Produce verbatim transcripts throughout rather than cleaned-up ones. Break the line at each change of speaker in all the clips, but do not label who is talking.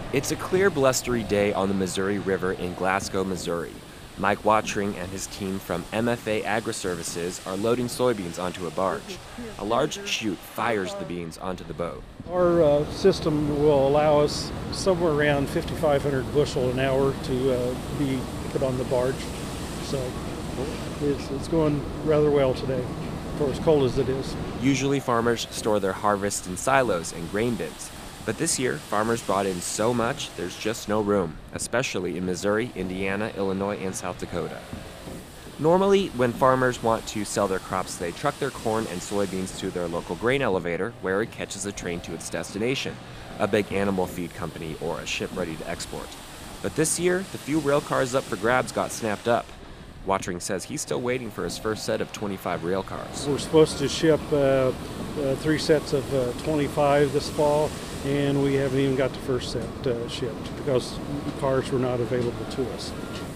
It's a clear, blustery day on the Missouri River in Glasgow, Missouri. Mike Watring and his team from M F A Agri-Services are loading soybeans onto a barge. A large chute fires the beans onto the boat.
Our uh, system will allow us somewhere around fifty-five hundred bushel an hour to uh, be put on the barge. So it's, it's going rather well today for as cold as it is.
Usually farmers store their harvest in silos and grain bins. But this year, farmers brought in so much, there's just no room, especially in Missouri, Indiana, Illinois, and South Dakota. Normally, when farmers want to sell their crops, they truck their corn and soybeans to their local grain elevator, where it catches a train to its destination, a big animal feed company or a ship ready to export. But this year, the few rail cars up for grabs got snapped up. Watring says he's still waiting for his first set of twenty-five rail cars.
We're supposed to ship uh, uh, three sets of uh, twenty-five this fall, and we haven't even got the first set uh, shipped because the cars were not available to us.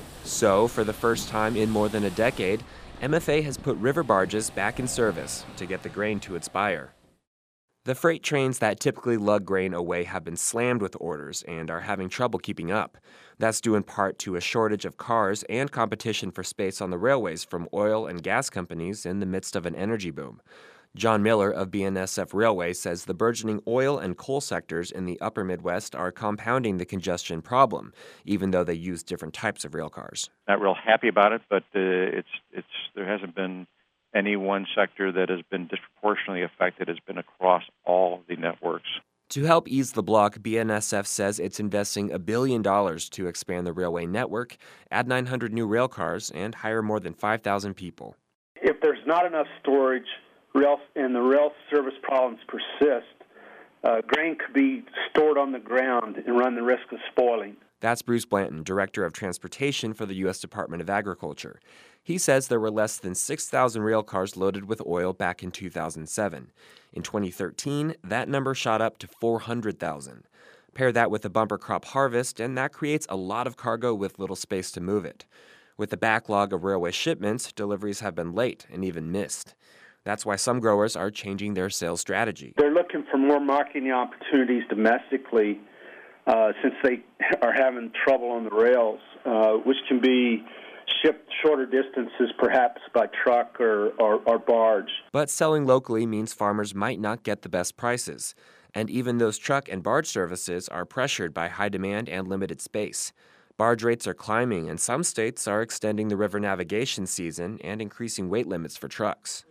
So, for the first time in more than a decade, M F A has put river barges back in service to get the grain to its buyer. The freight trains that typically lug grain away have been slammed with orders and are having trouble keeping up. That's due in part to a shortage of cars and competition for space on the railways from oil and gas companies in the midst of an energy boom. John Miller of B N S F Railway says the burgeoning oil and coal sectors in the upper Midwest are compounding the congestion problem, even though they use different types of railcars.
Not real happy about it, but uh, it's it's there hasn't been any one sector that has been disproportionately affected. It's been across all the networks.
To help ease the block, B N S F says it's investing a billion dollars to expand the railway network, add nine hundred new railcars, and hire more than five thousand people.
If there's not enough storage rail and the rail service problems persist, uh, grain could be stored on the ground and run the risk of spoiling.
That's Bruce Blanton, Director of Transportation for the U S Department of Agriculture. He says there were less than six thousand rail cars loaded with oil back in two thousand seven. In twenty thirteen, that number shot up to four hundred thousand. Pair that with a bumper crop harvest, and that creates a lot of cargo with little space to move it. With the backlog of railway shipments, deliveries have been late and even missed. That's why some growers are changing their sales strategy.
They're looking for more marketing opportunities domestically uh, since they are having trouble on the rails, uh, which can be shipped shorter distances, perhaps by truck or, or, or barge.
But selling locally means farmers might not get the best prices. And even those truck and barge services are pressured by high demand and limited space. Barge rates are climbing, and some states are extending the river navigation season and increasing weight limits for trucks.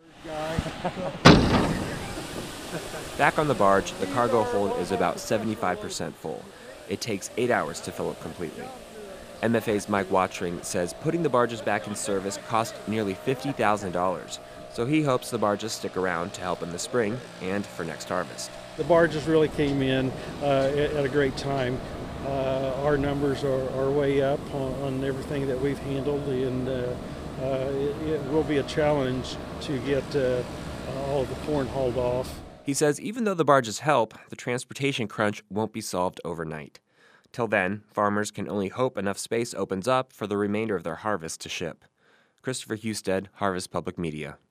Back on the barge, the cargo hold is about seventy-five percent full. It takes eight hours to fill up completely. M F A's Mike Watring says putting the barges back in service cost nearly fifty thousand dollars, so he hopes the barges stick around to help in the spring and for next harvest.
The barges really came in uh, at a great time. Uh, our numbers are, are way up on, on everything that we've handled, and uh, uh, it, it will be a challenge to get uh, all of the corn hauled off.
He says even though the barges help, the transportation crunch won't be solved overnight. Till then, farmers can only hope enough space opens up for the remainder of their harvest to ship. Christopher Husted, Harvest Public Media.